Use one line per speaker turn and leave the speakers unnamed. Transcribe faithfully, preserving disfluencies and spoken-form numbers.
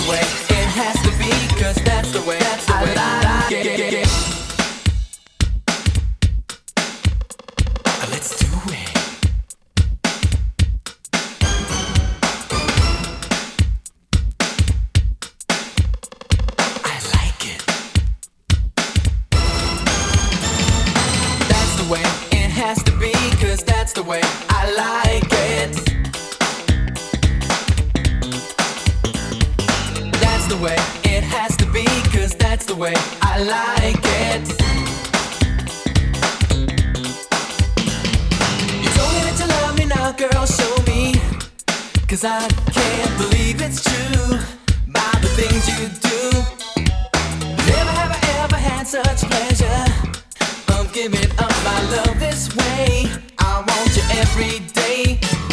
way it has to be, 'cause that's the way, that's the way I like it. Let's do it. I like it. That's the way it has to be, 'cause that's the way I like it. That's the way it has to be, 'cause that's the way I like it. You told me that you love me, now girl, show me, 'cause I can't believe it's true by the things you do. Never have I ever had such pleasure of giving up my love this way. I want you every day.